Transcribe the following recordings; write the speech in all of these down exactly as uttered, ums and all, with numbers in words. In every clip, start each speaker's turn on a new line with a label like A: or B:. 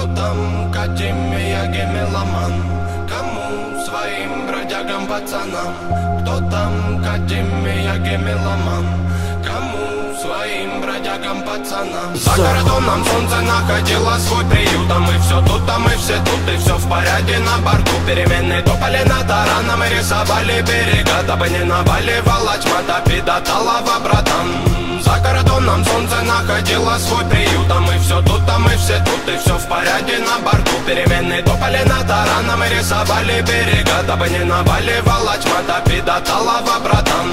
A: там Катя, Мияги, меломан? Кому своим бродягам, пацанам? Кто там Катя, Мияги, меломан? Кому своим бродягам, пацанам? За кордоном солнце находило свой приют, а мы все тут, а мы все тут, и все в порядке на борту. Переменные топали над тараном и рисовали берега, дабы не наваливала тьма, топи до талого, братан. За кордоном солнце находило свой приют, а мы все тут, а мы все тут, и все в порядке на борту. Переменные топали над тараном и рисовали берега, дабы не наваливала тьма, топи до талого, братан.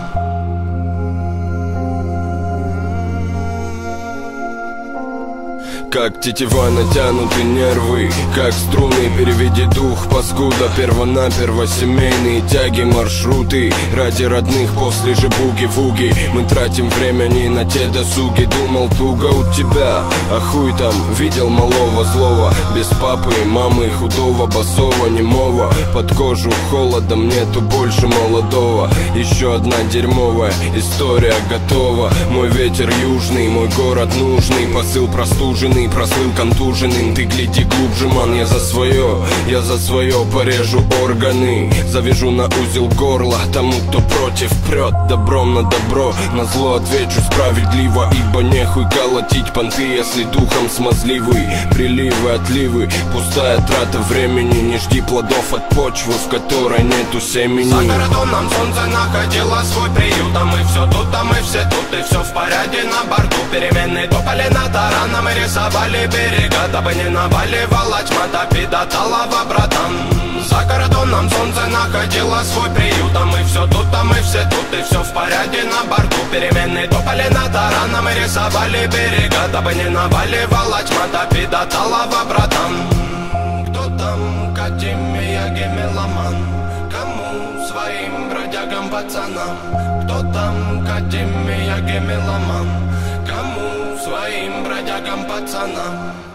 B: Как тетива натянуты нервы, как струны, переведи дух, паскуда. Первонаперво семейные тяги, маршруты ради родных после же буги-вуги. Мы тратим время не на те досуги. Думал, туго у тебя, а хуй там, видел малого злого. Без папы и мамы, худого, босого, немого. Под кожу холодом нету больше молодого. Еще одна дерьмовая история готова. Мой ветер южный, мой город нужный. Посыл простуженный, прослыл контуженным. Ты гляди глубже, ман, я за свое, я за свое порежу органы. Завяжу на узел горла тому, кто против прет. Добром на добро, на зло отвечу справедливо. Ибо нехуй колотить понты, если духом смазливый. Приливы, отливы, пустая трата времени. Не жди плодов от почвы, в которой нету семени.
A: За кордоном солнце находило свой приют, а мы все тут, а мы все тут, и все в порядке на борту. Переменные топали над тараном и рисовали берега, дабы не наваливала тьма, топи до талого, братан. За кордоном солнце находило свой приют, а мы все тут, а мы все тут, и все в порядке на борту. Переменные топали над тараном и рисовали берега, дабы не наваливала тьма, топи до талого, братан. Кто там Катя, Мияги, меломан? Кому своим бродягам, пацанам? Кто там Катя, Мияги, меломан? Кому своим бродягам, пацанам?